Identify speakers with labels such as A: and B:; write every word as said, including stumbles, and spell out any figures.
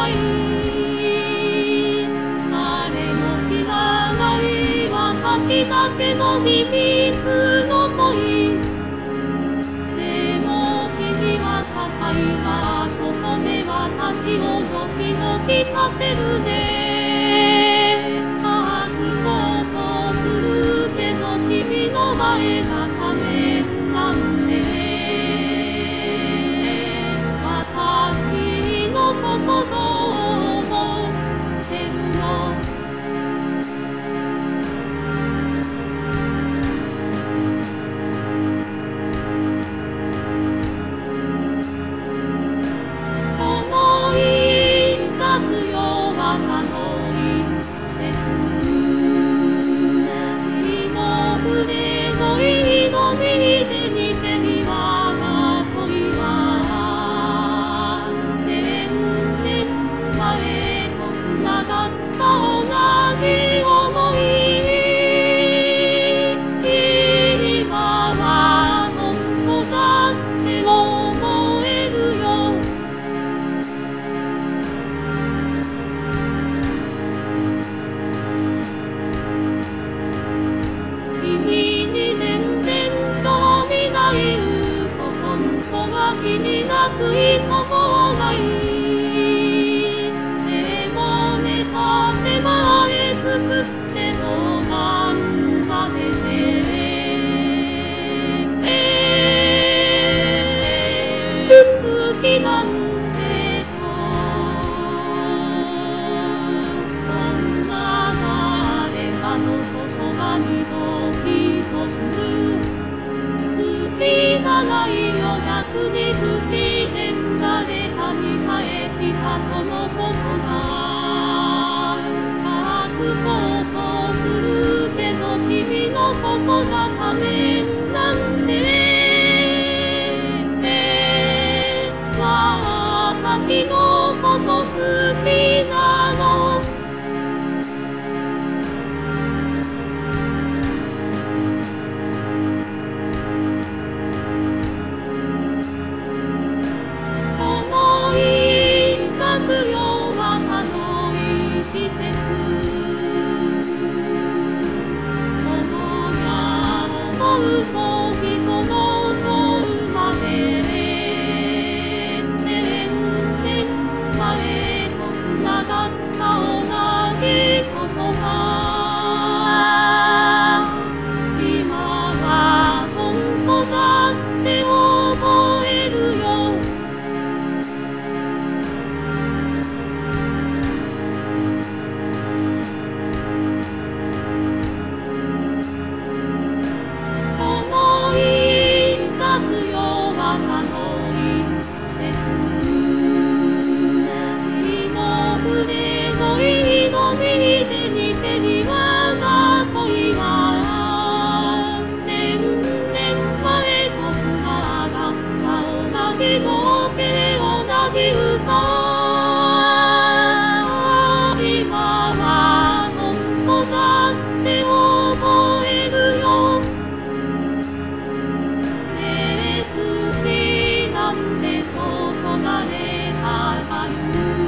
A: ない誰も知らない私だけの秘密の恋でも君は些細なことで私をドキドキさせるね隠そうとするけど君の前じゃダメなんで私のことどう思ってるの思い出すよ朝の一節忍ぶれの祈りで似てる我が恋は千年前と繋がった同じ想い今は本当だって思えるよ君に全然興味ない嘘本当は気になついそうもないでもね建前作って冗談交ぜて好きなんでしょそんな誰かの言葉にドキッとする好きじゃないよ逆に不自然誰かに返したその言葉隠そうとするけど君のことじゃダメなんで私のこと好きなの思い出すよ朝の一節物や思うと人の問うまで千年前と繋がった同じ言葉今は本当だって思えるよ思い出すよ朝の一節忍ぶれの祈りで似てる我が恋は千年前と繋がった同じ情景同じ歌今は本当だって思えるよねえ好きなんでしょと誰かが言う